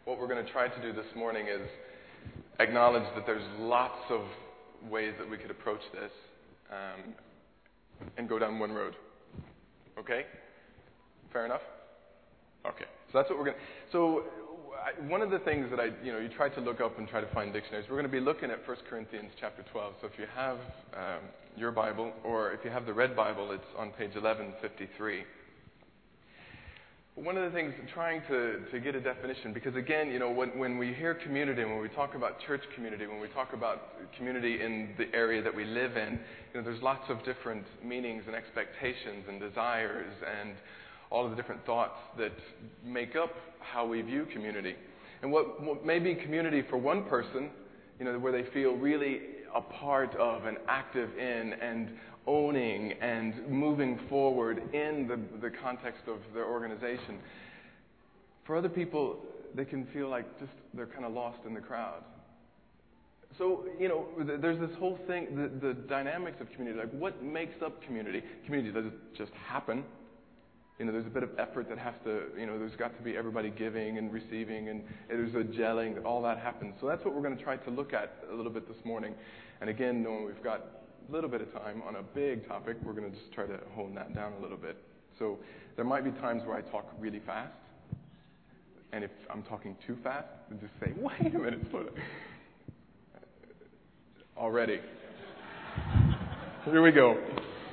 what we're going to try to do this morning is acknowledge that there's lots of ways that we could approach this and go down one road. Okay? Fair enough? Okay. So that's what we're going to... So one of the things that you try to look up and try to find dictionaries, we're going to be looking at 1 Corinthians chapter 12. So if you have your Bible, or if you have the Red Bible, it's on page 1153. One of the things, trying to get a definition, because again, when we hear community, when we talk about church community, when we talk about community in the area that we live in, there's lots of different meanings and expectations and desires and all of the different thoughts that make up how we view community. And what may be community for one person, where they feel really a part of and active in and owning and moving forward in the context of their organization. For other people, they can feel like just they're kind of lost in the crowd. So, there's this whole thing, the dynamics of community, like what makes up community? Community doesn't just happen. There's a bit of effort that has to, there's got to be everybody giving and receiving, and there's a gelling, that all that happens. So that's what we're going to try to look at a little bit this morning. And again, knowing we've got a little bit of time on a big topic, we're going to just try to hone that down a little bit. So there might be times where I talk really fast. And if I'm talking too fast, then just say, wait a minute, slow down. Already. Here we go.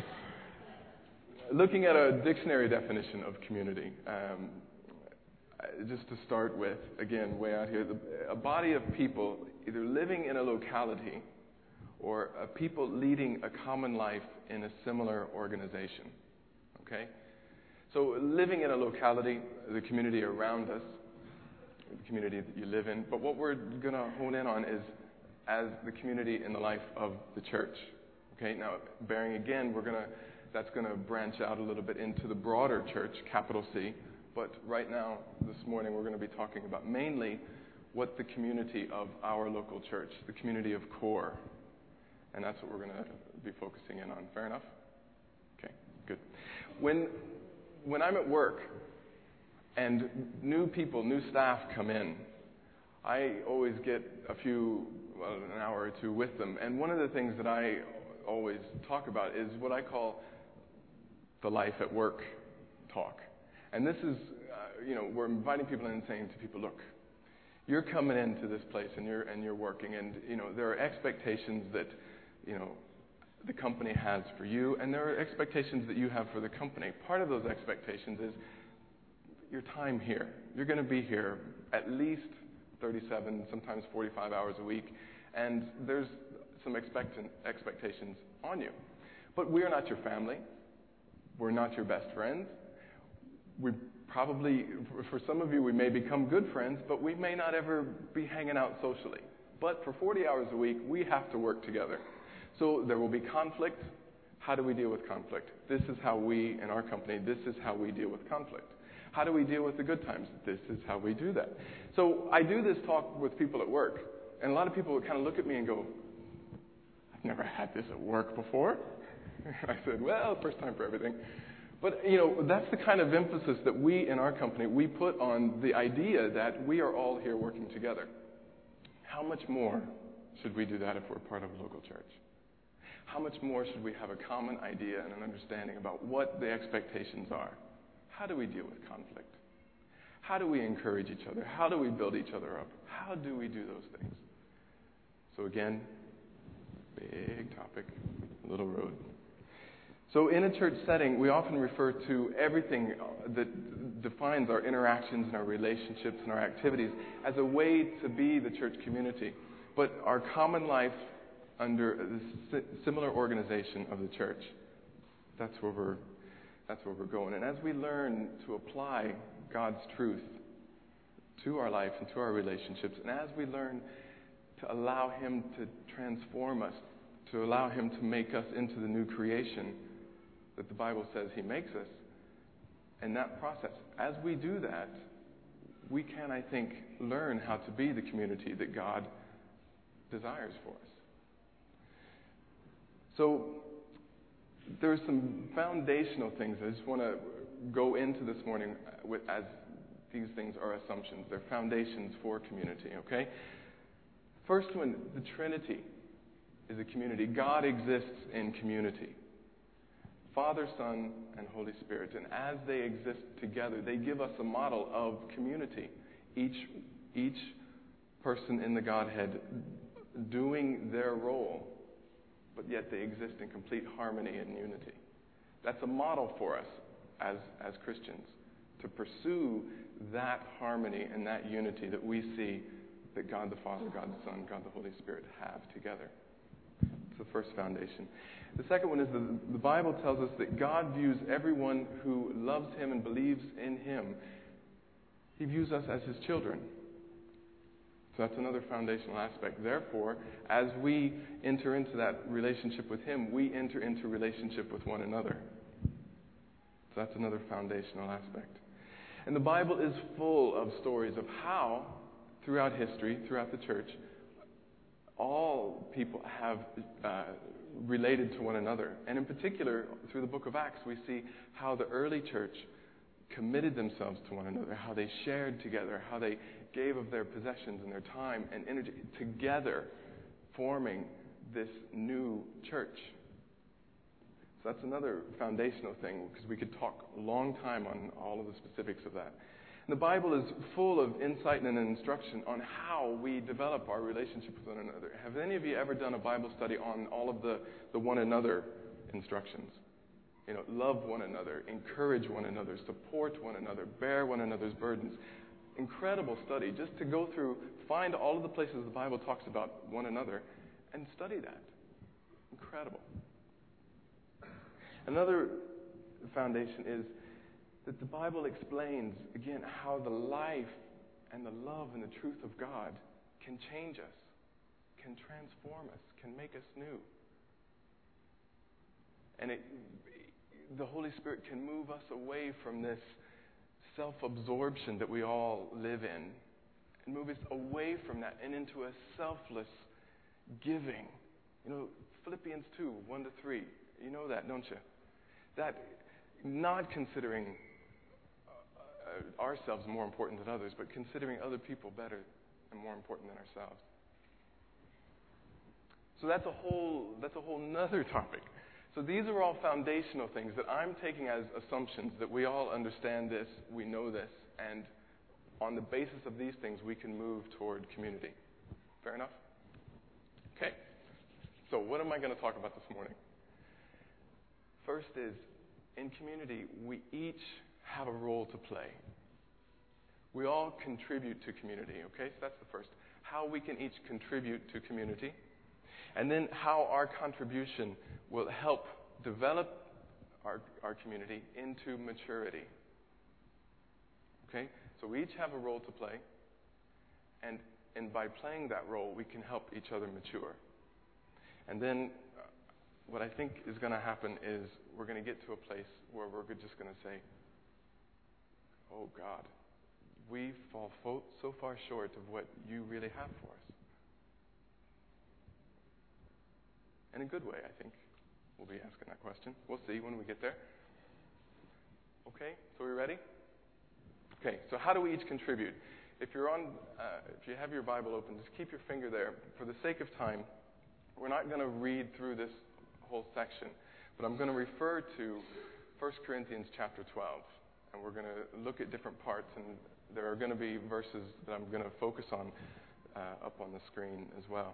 Looking at a dictionary definition of community, just to start with, again, way out here, a body of people either living in a locality or a people leading a common life in a similar organization. Okay? So living in a locality, the community around us, the community that you live in, but what we're going to hone in on is as the community in the life of the church. Okay? Now, bearing again, that's going to branch out a little bit into the broader church, capital C. But right now, this morning, we're going to be talking about mainly what the community of our local church, the community of Core. And that's what we're going to be focusing in on. Fair enough? Okay, good. When I'm at work and new staff come in, I always get an hour or two with them. And one of the things that I always talk about is what I call the life at work talk. And this is, we're inviting people in and saying to people, look, you're coming into this place and you're working, and there are expectations that the company has for you, and there are expectations that you have for the company. Part of those expectations is your time here. You're going to be here at least 37, sometimes 45 hours a week, and there's some expectations on you. But we are not your family. We're not your best friends. We probably, for some of you, we may become good friends, but we may not ever be hanging out socially. But for 40 hours a week, we have to work together. So there will be conflict. How do we deal with conflict? This is how we, in our company, this is how we deal with conflict. How do we deal with the good times? This is how we do that. So I do this talk with people at work, and a lot of people would kind of look at me and go, I've never had this at work before. I said, well, first time for everything. But, that's the kind of emphasis that we in our company, we put on the idea that we are all here working together. How much more should we do that if we're part of a local church? How much more should we have a common idea and an understanding about what the expectations are? How do we deal with conflict? How do we encourage each other? How do we build each other up? How do we do those things? So again, big topic, little road. So in a church setting, we often refer to everything that defines our interactions and our relationships and our activities as a way to be the church community. But our common life under the similar organization of the church, that's where we're going. And as we learn to apply God's truth to our life and to our relationships, and as we learn to allow Him to transform us, to allow Him to make us into the new creation that the Bible says He makes us, in that process, as we do that, we can, I think, learn how to be the community that God desires for us. So there are some foundational things I just want to go into this morning as these things are assumptions. They're foundations for community, okay? First one, the Trinity is a community. God exists in community. Father, Son, and Holy Spirit. And as they exist together, they give us a model of community. Each person in the Godhead doing their role, but yet they exist in complete harmony and unity. That's a model for us as Christians, to pursue that harmony and that unity that we see that God the Father, God the Son, God the Holy Spirit have together. It's the first foundation. The second one is the Bible tells us that God views everyone who loves Him and believes in Him. He views us as His children. So that's another foundational aspect. Therefore, as we enter into that relationship with Him, we enter into relationship with one another. So that's another foundational aspect. And the Bible is full of stories of how, throughout history, throughout the church, all people have related to one another. And in particular, through the book of Acts, we see how the early church committed themselves to one another, how they shared together, how they gave of their possessions and their time and energy together, forming this new church. So that's another foundational thing, because we could talk a long time on all of the specifics of that. And the Bible is full of insight and instruction on how we develop our relationship with one another. Have any of you ever done a Bible study on all of the one another instructions? You know, love one another, encourage one another, support one another, bear one another's burdens. Incredible study, just to go through, find all of the places the Bible talks about one another and study that. Incredible. Another foundation is that the Bible explains, again, how the life and the love and the truth of God can change us, can transform us, can make us new. And the Holy Spirit can move us away from this self-absorption that we all live in, and move us away from that and into a selfless giving. You know, Philippians 2, 1-3, you know that, don't you? That not considering ourselves more important than others, but considering other people better and more important than ourselves. So that's a whole nother topic. So these are all foundational things that I'm taking as assumptions that we all understand this, we know this, and on the basis of these things we can move toward community. Fair enough? Okay. So what am I going to talk about this morning? First is, in community, we each have a role to play. We all contribute to community, okay? So that's the first. How we can each contribute to community. And then how our contribution will help develop our community into maturity. Okay? So we each have a role to play. And by playing that role, we can help each other mature. And then what I think is going to happen is we're going to get to a place where we're just going to say, oh, God, we fall so far short of what you really have for us. In a good way, I think. We'll be asking that question. We'll see when we get there. Okay, so we ready? Okay, so how do we each contribute? If you have your Bible open, just keep your finger there. For the sake of time, we're not going to read through this whole section, but I'm going to refer to 1 Corinthians chapter 12, and we're going to look at different parts, and there are going to be verses that I'm going to focus on up on the screen as well.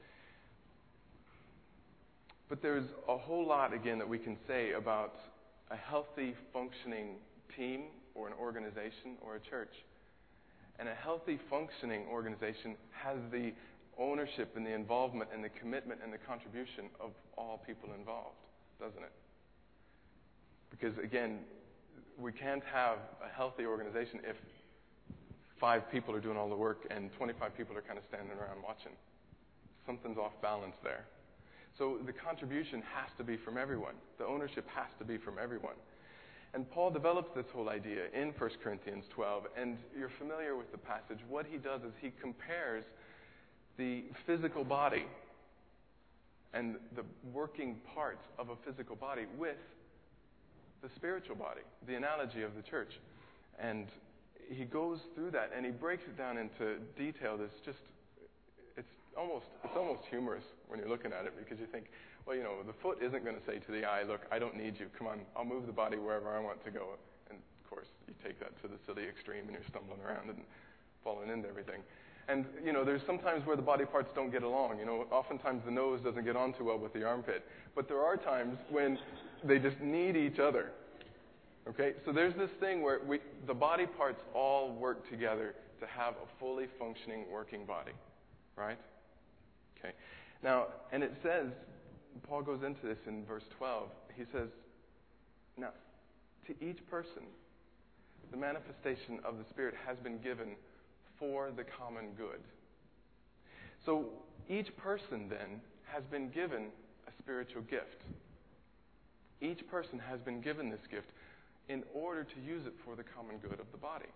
But there's a whole lot, again, that we can say about a healthy, functioning team or an organization or a church. And a healthy, functioning organization has the ownership and the involvement and the commitment and the contribution of all people involved, doesn't it? Because, again, we can't have a healthy organization if 5 people are doing all the work and 25 people are kind of standing around watching. Something's off balance there. So the contribution has to be from everyone. The ownership has to be from everyone. And Paul develops this whole idea in 1 Corinthians 12, and you're familiar with the passage. What he does is he compares the physical body and the working parts of a physical body with the spiritual body, the analogy of the church. And he goes through that and he breaks it down into detail that's just, it's almost humorous when you're looking at it, because you think, well, the foot isn't going to say to the eye, look, I don't need you. Come on, I'll move the body wherever I want to go. And of course, you take that to the silly extreme and you're stumbling around and falling into everything. And, there's sometimes where the body parts don't get along. Oftentimes the nose doesn't get on too well with the armpit. But there are times when they just need each other. Okay? So there's this thing where the body parts all work together to have a fully functioning working body. Right? Okay. Now, and it says, Paul goes into this in verse 12. He says, now, to each person, the manifestation of the Spirit has been given for the common good. So each person then has been given a spiritual gift. Each person has been given this gift in order to use it for the common good of the body.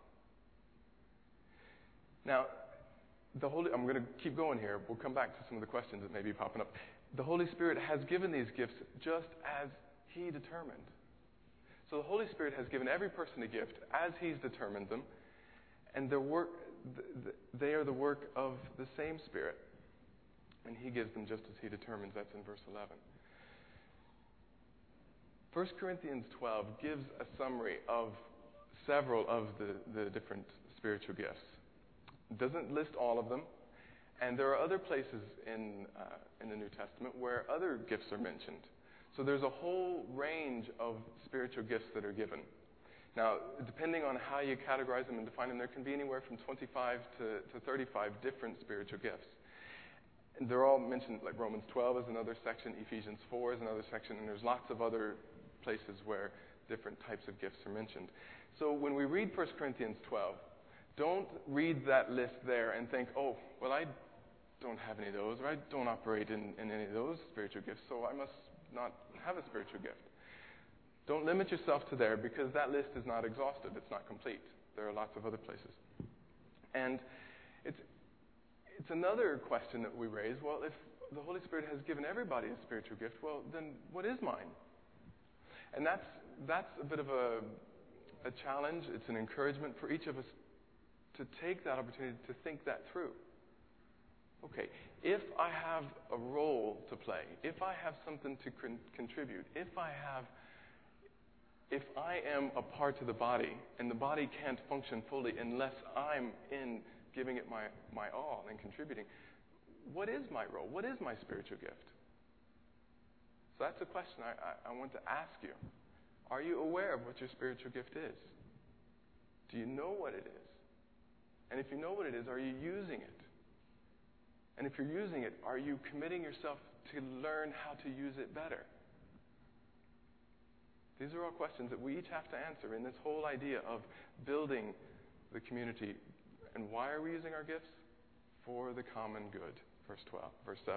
Now, I'm going to keep going here. We'll come back to some of the questions that may be popping up. The Holy Spirit has given these gifts just as He determined. So the Holy Spirit has given every person a gift as He's determined them, and they are the work of the same Spirit, and He gives them just as He determines. That's in verse 11. 1 Corinthians 12 gives a summary of several of the different spiritual gifts. It doesn't list all of them, and there are other places in the New Testament where other gifts are mentioned. So there's a whole range of spiritual gifts that are given. Now, depending on how you categorize them and define them, there can be anywhere from 25 to 35 different spiritual gifts. And they're all mentioned, like Romans 12 is another section, Ephesians 4 is another section, and there's lots of other places where different types of gifts are mentioned. So when we read 1 Corinthians 12, don't read that list there and think, oh, well, I don't have any of those, or I don't operate in any of those spiritual gifts, so I must not have a spiritual gift. Don't limit yourself to there, because that list is not exhaustive. It's not complete. There are lots of other places. And it's another question that we raise. Well, if the Holy Spirit has given everybody a spiritual gift, well, then what is mine? And that's a bit of a challenge. It's an encouragement for each of us to take that opportunity to think that through. Okay, if I have a role to play, if I have something to contribute, if I am a part of the body, and the body can't function fully unless I'm in giving it my all and contributing, what is my role? What is my spiritual gift? So that's a question I want to ask you. Are you aware of what your spiritual gift is? Do you know what it is? And if you know what it is, are you using it? And if you're using it, are you committing yourself to learn how to use it better? These are all questions that we each have to answer in this whole idea of building the community. And why are we using our gifts? For the common good. Verse 7.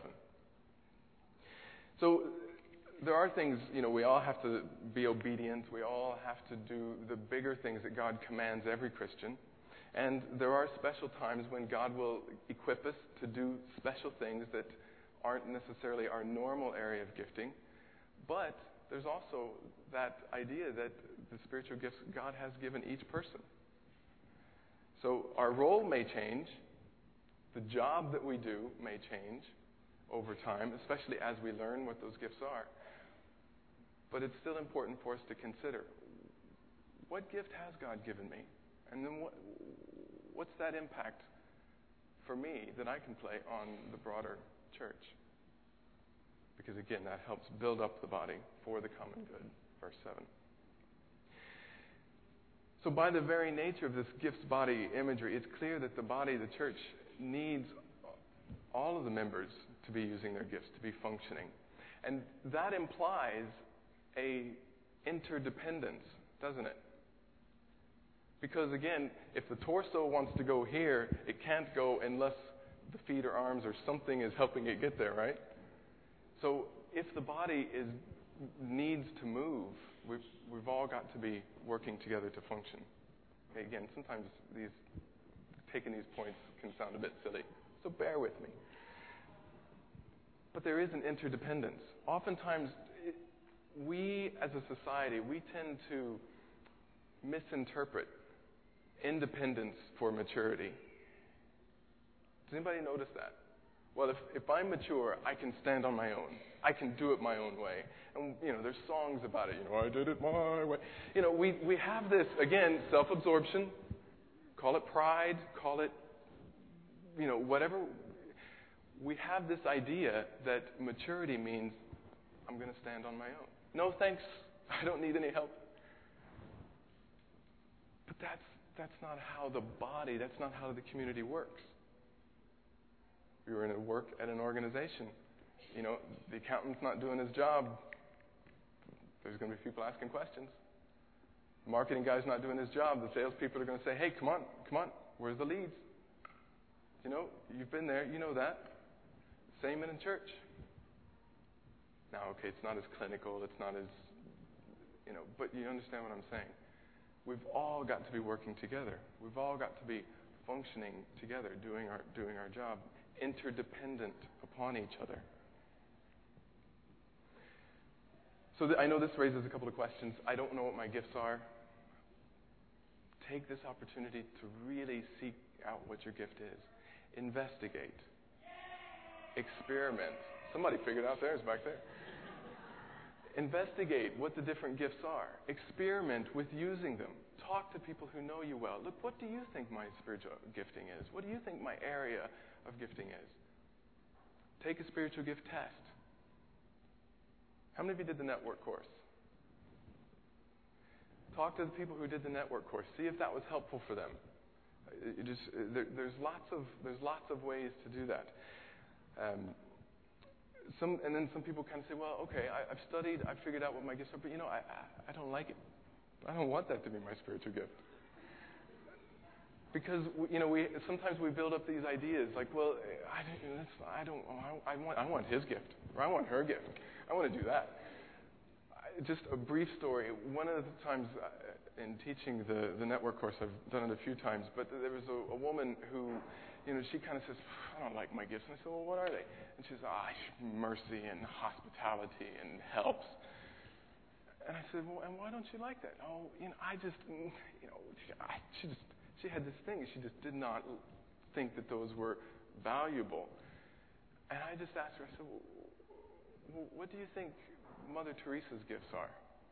So there are things, we all have to be obedient. We all have to do the bigger things that God commands every Christian. And there are special times when God will equip us to do special things that aren't necessarily our normal area of gifting. But there's also that idea that the spiritual gifts God has given each person. So our role may change. The job that we do may change over time, especially as we learn what those gifts are. But it's still important for us to consider, what gift has God given me? And then what's that impact for me that I can play on the broader church? Because again, that helps build up the body for the common good. Verse 7. So by the very nature of this gifts-body imagery, it's clear that the body, the church, needs all of the members to be using their gifts, to be functioning. And that implies a interdependence, doesn't it? Because again, if the torso wants to go here, it can't go unless the feet or arms or something is helping it get there, right? So if the body needs to move, we've all got to be working together to function. Again, sometimes taking these points can sound a bit silly, so bear with me. But there is an interdependence. Oftentimes, we as a society, we tend to misinterpret independence for maturity. Does anybody notice that? Well, if I'm mature, I can stand on my own. I can do it my own way. And, there's songs about it. I did it my way. We have this, again, self-absorption. Call it pride. Call it, whatever. We have this idea that maturity means I'm going to stand on my own. No, thanks. I don't need any help. But that's not how the body, that's not how the community works. We were at an organization. The accountant's not doing his job. There's going to be people asking questions. The marketing guy's not doing his job. The salespeople are going to say, hey, come on, where's the leads? You've been there, you know that. Same in church. Now, okay, it's not as clinical, it's not as, but you understand what I'm saying. We've all got to be working together. We've all got to be functioning together, doing our job, interdependent upon each other. So I know this raises a couple of questions. I don't know what my gifts are. Take this opportunity to really seek out what your gift is. Investigate. Experiment. Somebody figured out theirs back there. Investigate what the different gifts are. Experiment with using them. Talk to people who know you well. Look, what do you think my spiritual gifting is? What do you think my area of gifting is? Take a spiritual gift test. How many of you did the network course? Talk to the people who did the network course. See if that was helpful for them. There's lots of ways to do that. And then some people kind of say, well, okay, I've studied, I've figured out what my gifts are, but I don't like it. I don't want that to be my spiritual gift. Because sometimes we build up these ideas like, well, I want his gift, or I want her gift. I want to do that. Just a brief story. One of the times in teaching the network course, I've done it a few times, but there was a woman who, she kind of says, I don't like my gifts. And I said, well, what are they? And she says, mercy and hospitality and helps. And I said, well, and why don't you like that? Oh, she had this thing. She just did not think that those were valuable. And I just asked her, I said, well, what do you think Mother Teresa's gifts are?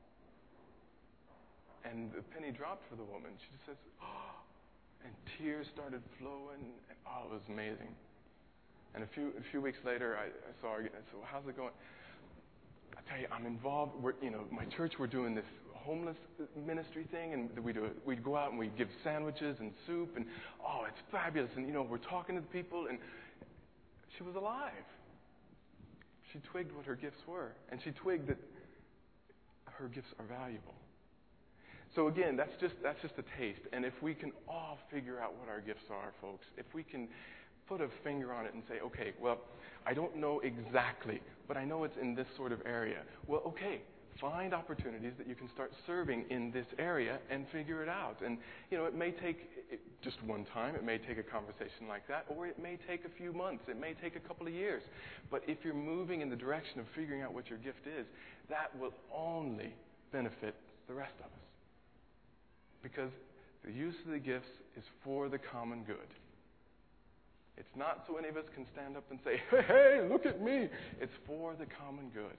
And the penny dropped for the woman. She just says, and tears started flowing, and it was amazing. And a few weeks later, I saw her again. I said, well, how's it going? I tell you, I'm involved. My church, we're doing this homeless ministry thing, and we'd go out and we'd give sandwiches and soup, and it's fabulous. And we're talking to the people, and she was alive. She twigged what her gifts were, and she twigged that her gifts are valuable. So again, that's just a taste. And if we can all figure out what our gifts are, folks, if we can put a finger on it and say, okay, well, I don't know exactly, but I know it's in this sort of area. Well, okay, find opportunities that you can start serving in this area and figure it out. And, it may take just one time. It may take a conversation like that, or it may take a few months. It may take a couple of years. But if you're moving in the direction of figuring out what your gift is, that will only benefit the rest of us. Because the use of the gifts is for the common good. It's not so any of us can stand up and say, hey, look at me. It's for the common good.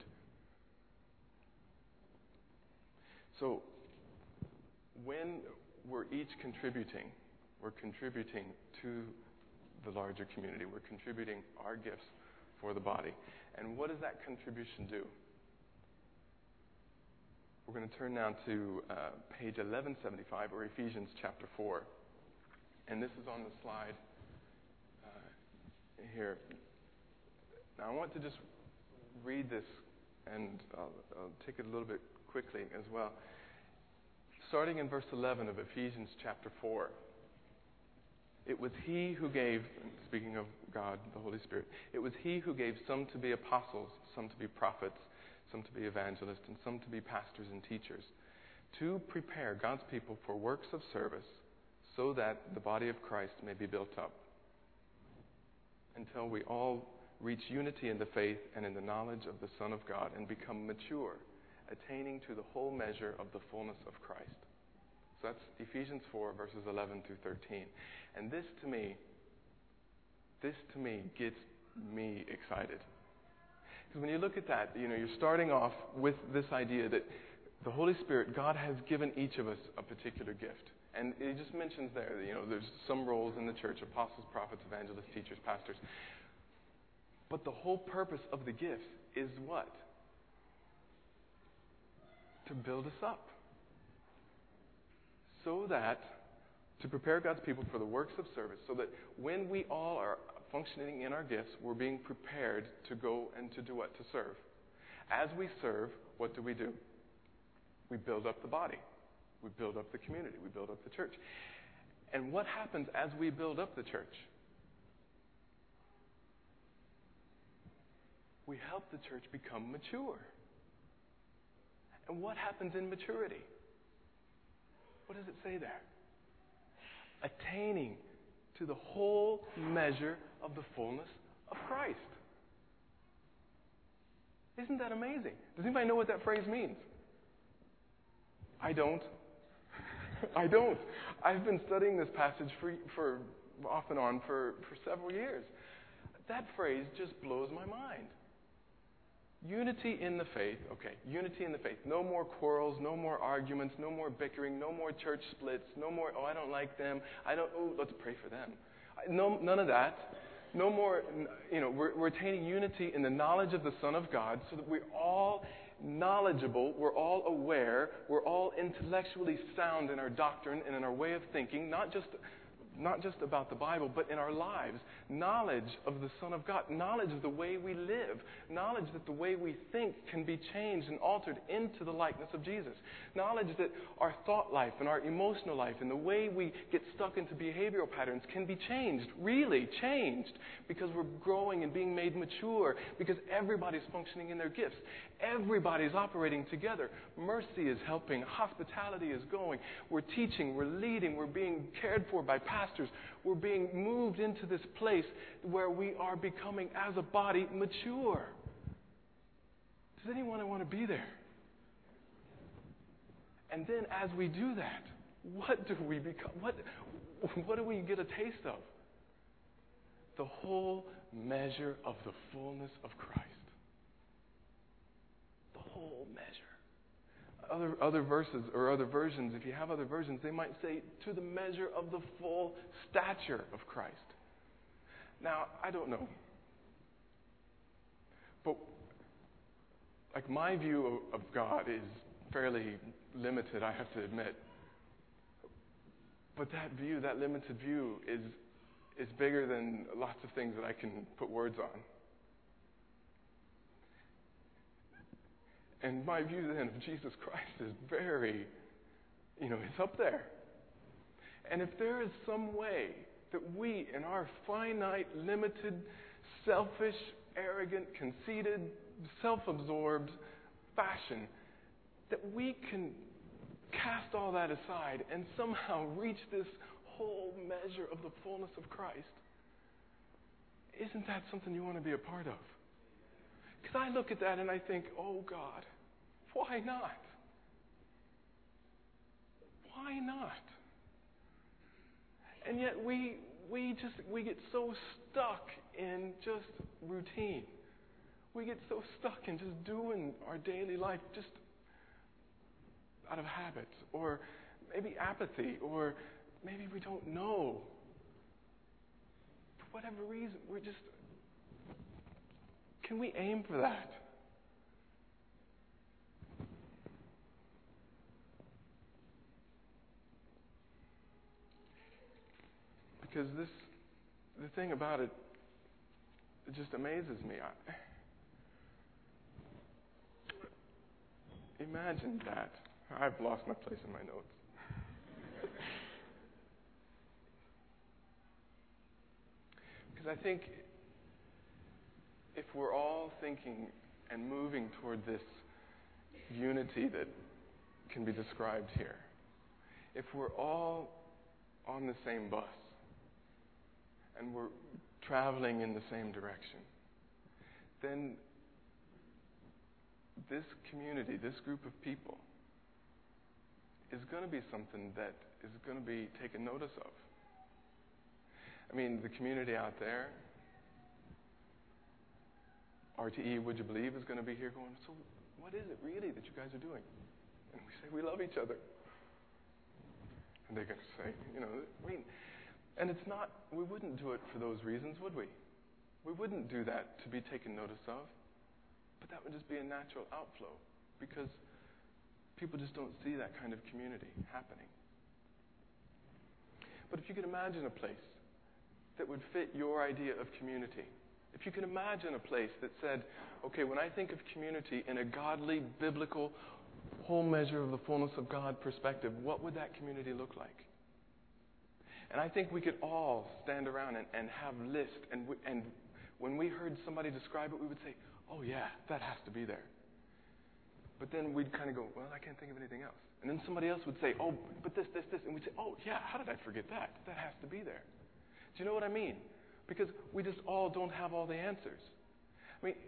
So when we're each contributing, we're contributing to the larger community. We're contributing our gifts for the body. And what does that contribution do? We're going to turn now to page 1175, or Ephesians chapter 4. And this is on the slide here. Now, I want to just read this, and I'll take it a little bit quickly as well. Starting in verse 11 of Ephesians chapter 4. It was He who gave, speaking of God, the Holy Spirit, it was He who gave some to be apostles, some to be prophets, some to be evangelists, and some to be pastors and teachers, to prepare God's people for works of service, so that the body of Christ may be built up, until we all reach unity in the faith and in the knowledge of the Son of God, and become mature, attaining to the whole measure of the fullness of Christ. So that's Ephesians 4, verses 11 through 13. And this to me gets me excited. Because when you look at that, you're starting off with this idea that the Holy Spirit, God has given each of us a particular gift. And it just mentions there that, there's some roles in the church: apostles, prophets, evangelists, teachers, pastors. But the whole purpose of the gifts is what? To build us up. So that, to prepare God's people for the works of service, so that when we all are functioning in our gifts, we're being prepared to go and to do what? To serve. As we serve, what do? We build up the body. We build up the community. We build up the church. And what happens as we build up the church? We help the church become mature. And what happens in maturity? What does it say there? Attaining to the whole measure of the fullness of Christ. Isn't that amazing? Does anybody know what that phrase means? I don't. I don't. I've been studying this passage for off and on for several years. That phrase just blows my mind. Unity in the faith. Okay, unity in the faith. No more quarrels, no more arguments, no more bickering, no more church splits, no more, I don't like them. Let's pray for them. No, none of that. No more, we're attaining unity in the knowledge of the Son of God so that we're all knowledgeable, we're all aware, we're all intellectually sound in our doctrine and in our way of thinking, not just about the Bible, but in our lives. Knowledge of the Son of God. Knowledge of the way we live. Knowledge that the way we think can be changed and altered into the likeness of Jesus. Knowledge that our thought life and our emotional life and the way we get stuck into behavioral patterns can be changed, really changed, because we're growing and being made mature, because everybody's functioning in their gifts. Everybody's operating together. Mercy is helping. Hospitality is going. We're teaching. We're leading. We're being cared for by pastors. We're being moved into this place where we are becoming, as a body, mature. Does anyone want to be there? And then as we do that, what do we become? What do we get a taste of? The whole measure of the fullness of Christ. The whole measure. Other verses or other versions, if you have other versions, they might say, to the measure of the full stature of Christ. Now, I don't know. But my view of God is fairly limited, I have to admit. But that limited view is bigger than lots of things that I can put words on. And my view then of Jesus Christ is very, it's up there. And if there is some way that we, in our finite, limited, selfish, arrogant, conceited, self-absorbed fashion, that we can cast all that aside and somehow reach this whole measure of the fullness of Christ, isn't that something you want to be a part of? Because I look at that and I think, oh God, why not? Why not? And yet we get so stuck in just routine. We get so stuck in just doing our daily life just out of habit, or maybe apathy, or maybe we don't know. For whatever reason, can we aim for that? Because the thing about it just amazes me. Imagine that. I've lost my place in my notes. Because I think if we're all thinking and moving toward this unity that can be described here, if we're all on the same bus and we're traveling in the same direction, then this community, this group of people, is going to be something that is going to be taken notice of. I mean, the community out there, RTE, would you believe, is going to be here going, so what is it really that you guys are doing? And we say, we love each other. And they're going to say, and it's not, we wouldn't do it for those reasons, would we? We wouldn't do that to be taken notice of. But that would just be a natural outflow because people just don't see that kind of community happening. But if you could imagine a place that would fit your idea of community, if you could imagine a place that said, okay, when I think of community in a godly, biblical, whole measure of the fullness of God perspective, what would that community look like? And I think we could all stand around and have lists, and when we heard somebody describe it, we would say, oh yeah, that has to be there. But then we'd kind of go, well, I can't think of anything else. And then somebody else would say, oh, but this. And we'd say, oh yeah, how did I forget that? That has to be there. Do you know what I mean? Because we just all don't have all the answers. I mean,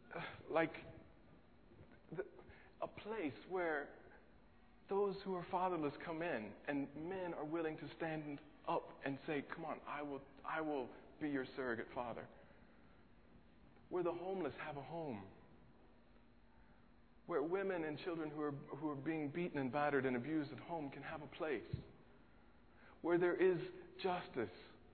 a place where those who are fatherless come in and men are willing to stand up and say, come on, I will be your surrogate father. Where the homeless have a home. Where women and children who are being beaten and battered and abused at home can have a place. Where there is justice.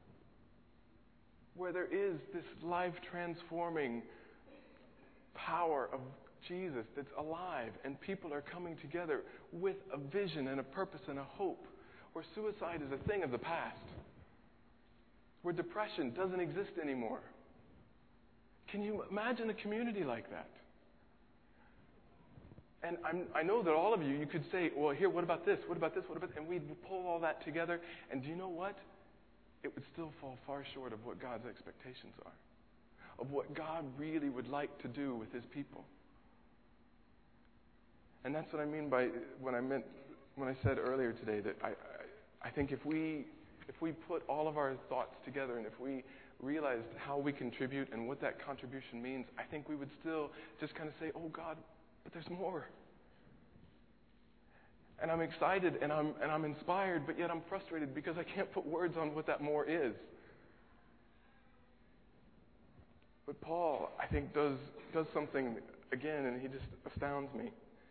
Where there is this life-transforming power of Jesus that's alive and people are coming together with a vision and a purpose and a hope. Where suicide is a thing of the past. Where depression doesn't exist anymore. Can you imagine a community like that? And I know that all of you could say, well, here, what about this? What about this? What about this? And we'd pull all that together. And do you know what? It would still fall far short of what God's expectations are. Of what God really would like to do with His people. And that's what I mean by when I said earlier today that I think if we put all of our thoughts together and if we realized how we contribute and what that contribution means, I think we would still just kind of say, oh God, but there's more. And I'm excited and I'm inspired, but yet I'm frustrated because I can't put words on what that more is. But Paul, I think, does something again, and he just astounds me.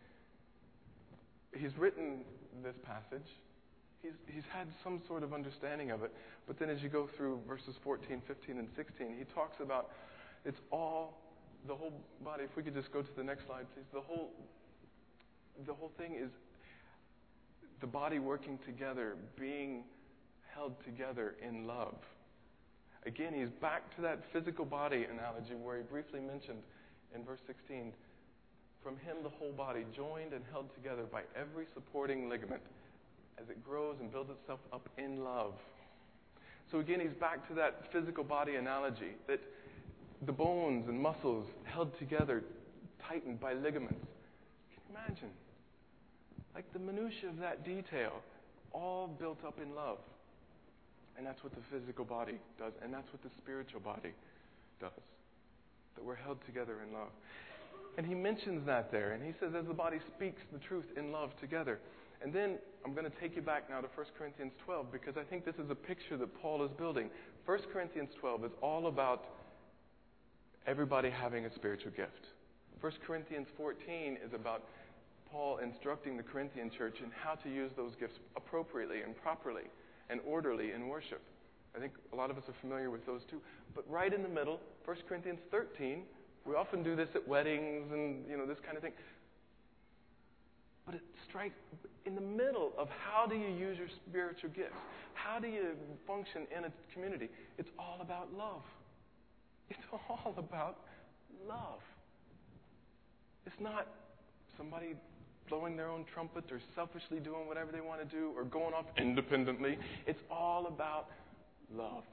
He's written this passage. He's had some sort of understanding of it. But then as you go through verses 14, 15, and 16, he talks about it's all, the whole body. If we could just go to the next slide, please. The whole thing is the body working together, being held together in love. Again, he's back to that physical body analogy where he briefly mentioned in verse 16, from him the whole body, joined and held together by every supporting ligament, as it grows and builds itself up in love. So again, he's back to that physical body analogy, that the bones and muscles held together, tightened by ligaments. Can you imagine? Like the minutiae of that detail, all built up in love. And that's what the physical body does, and that's what the spiritual body does. That we're held together in love. And he mentions that there, and he says, as the body speaks the truth in love together. And then I'm going to take you back now to 1 Corinthians 12, because I think this is a picture that Paul is building. 1 Corinthians 12 is all about everybody having a spiritual gift. 1 Corinthians 14 is about Paul instructing the Corinthian church in how to use those gifts appropriately and properly and orderly in worship. I think a lot of us are familiar with those two. But right in the middle, 1 Corinthians 13, we often do this at weddings and this kind of thing. But it strikes in the middle of how do you use your spiritual gifts? How do you function in a community? It's all about love. It's all about love. It's not somebody blowing their own trumpet or selfishly doing whatever they want to do or going off independently. It's all about love.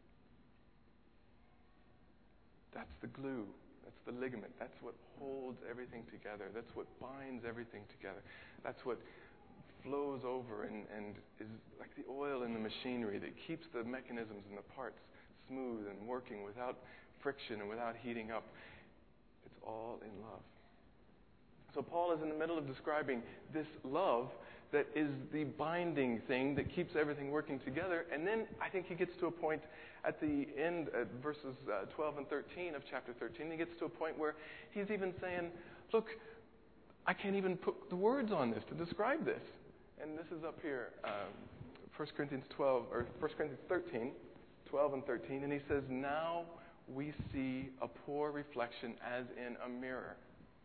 That's the glue. That's the ligament. That's what holds everything together. That's what binds everything together. That's what flows over and is like the oil in the machinery that keeps the mechanisms and the parts smooth and working without friction and without heating up. It's all in love. So Paul is in the middle of describing this love that is the binding thing that keeps everything working together. And then I think he gets to a point at the end, at verses 12 and 13 of chapter 13, he gets to a point where he's even saying, look, I can't even put the words on this to describe this. And this is up here, 1 Corinthians 13, 12 and 13, and he says, now we see a poor reflection as in a mirror.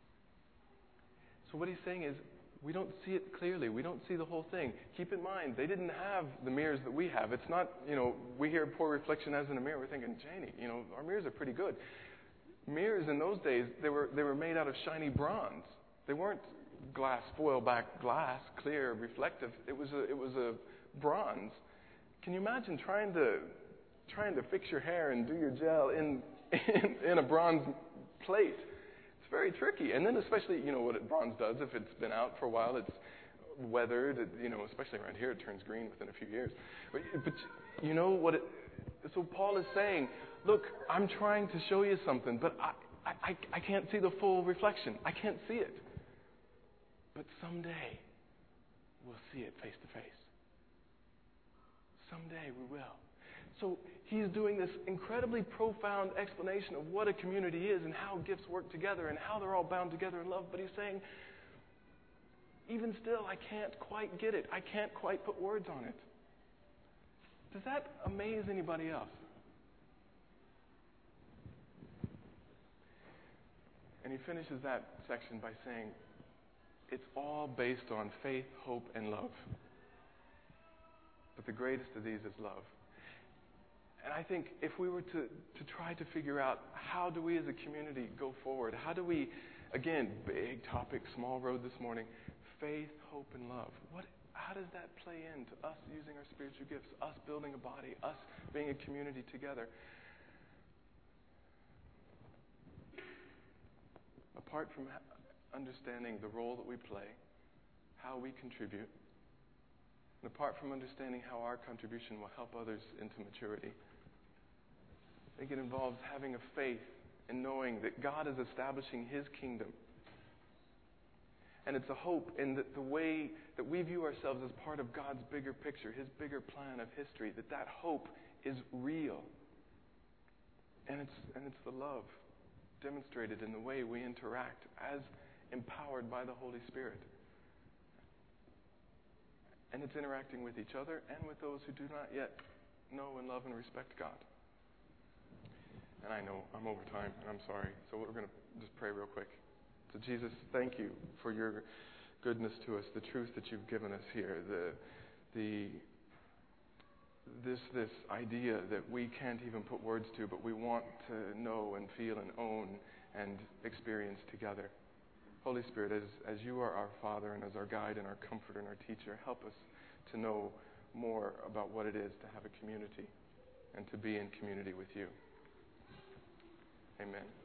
So what he's saying is, we don't see it clearly. We don't see the whole thing. Keep in mind, they didn't have the mirrors that we have. It's not, we hear poor reflection as in a mirror. We're thinking, Janie, our mirrors are pretty good. Mirrors in those days, they were made out of shiny bronze. They weren't glass, foil back glass, clear, reflective. It was a bronze. Can you imagine trying to fix your hair and do your gel in a bronze plate? Very tricky. And then especially, what bronze does, if it's been out for a while, it's weathered, especially around here, it turns green within a few years. But you know what so Paul is saying, look, I'm trying to show you something, but I can't see the full reflection. I can't see it. But someday, we'll see it face to face. Someday we will. So he's doing this incredibly profound explanation of what a community is and how gifts work together and how they're all bound together in love. But he's saying, even still, I can't quite get it. I can't quite put words on it. Does that amaze anybody else? And he finishes that section by saying, it's all based on faith, hope, and love. But the greatest of these is love. And I think if we were to try to figure out how do we as a community go forward, how do we, again, big topic, small road this morning, faith, hope, and love. How does that play into us using our spiritual gifts, us building a body, us being a community together? Apart from understanding the role that we play, how we contribute, and apart from understanding how our contribution will help others into maturity, I think it involves having a faith and knowing that God is establishing His kingdom. And it's a hope in the way that we view ourselves as part of God's bigger picture, His bigger plan of history, that hope is real. And it's the love demonstrated in the way we interact as empowered by the Holy Spirit. And it's interacting with each other and with those who do not yet know and love and respect God. And I know I'm over time, and I'm sorry. So we're going to just pray real quick. So Jesus, thank you for your goodness to us, the truth that you've given us here, this idea that we can't even put words to, but we want to know and feel and own and experience together. Holy Spirit, as you are our Father and as our guide and our comforter and our teacher, help us to know more about what it is to have a community and to be in community with you. Amen.